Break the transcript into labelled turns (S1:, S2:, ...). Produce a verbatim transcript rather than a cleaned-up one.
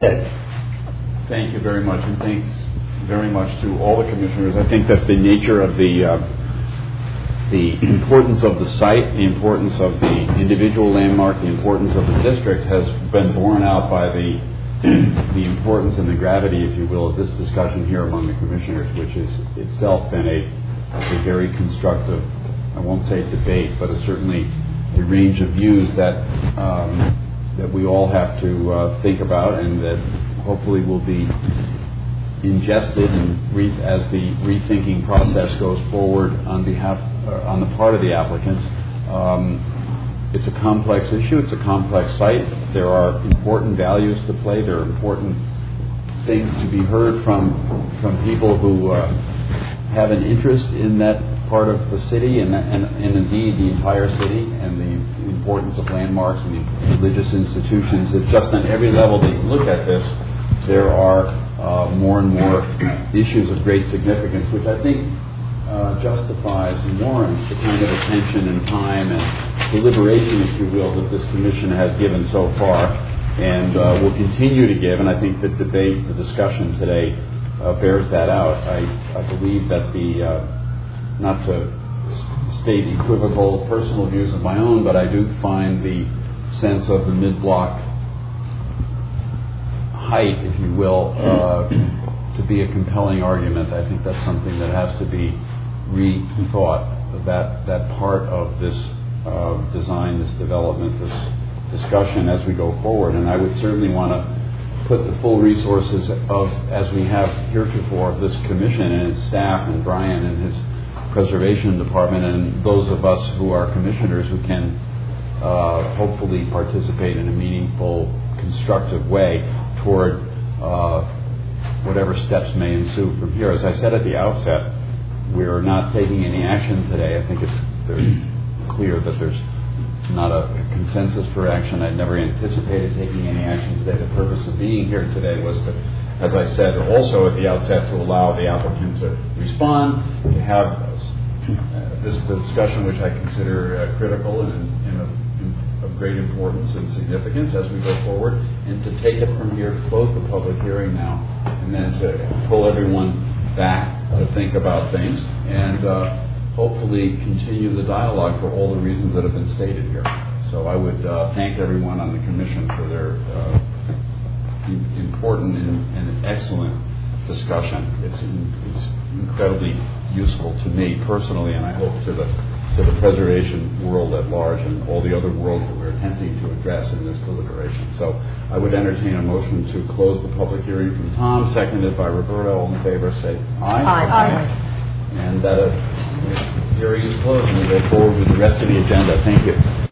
S1: Thank you very much, and thanks very much to all the commissioners. I think that the nature of the uh, the importance of the site, the importance of the individual landmark, the importance of the district has been borne out by the the importance and the gravity, if you will, of this discussion here among the commissioners, which has itself been a, a very constructive, I won't say debate, but a, certainly a range of views that um, that we all have to uh, think about, and that hopefully will be ingested and re- as the rethinking process goes forward on behalf, uh, on the part of the applicants. Um, it's a complex issue. It's a complex site. There are important values to play. There are important things to be heard from from people who uh, have an interest in that part of the city, and, and, and indeed the entire city, and the importance of landmarks and the religious institutions. That just on every level that you look at this, there are uh, more and more issues of great significance, which I think uh, justifies and warrants the kind of attention and time and deliberation, if you will, that this commission has given so far, and uh, will continue to give. And I think the debate, the discussion today, uh, bears that out. I, I believe that the uh, not to state equivocal personal views of my own, but I do find the sense of the mid-block height, if you will, uh, to be a compelling argument. I think that's something that has to be rethought, that that part of this uh, design, this development, this discussion as we go forward. And I would certainly want to put the full resources of, as we have heretofore, of this commission and its staff, and Brian and his preservation department, and those of us who are commissioners who can uh, hopefully participate in a meaningful, constructive way toward uh, whatever steps may ensue from here. As I said at the outset, we're not taking any action today. I think it's very clear that there's not a consensus for action. I never anticipated taking any action today. The purpose of being here today was to, as I said also at the outset, to allow the applicant to respond, to have uh, this discussion, which I consider uh, critical and, and of, of great importance and significance as we go forward, and to take it from here, to close the public hearing now, and then to pull everyone back to think about things, and uh, hopefully continue the dialogue for all the reasons that have been stated here. So I would uh, thank everyone on the commission for their uh, important and, and excellent discussion. It's, in, it's incredibly useful to me personally, and I hope to the to the preservation world at large and all the other worlds that we're attempting to address in this deliberation. So I would entertain a motion to close the public hearing from Tom, seconded by Roberta. All in favor, say aye.
S2: Aye. Aye.
S1: And that uh, hearing is closed, and we go forward with the rest of the agenda. Thank you.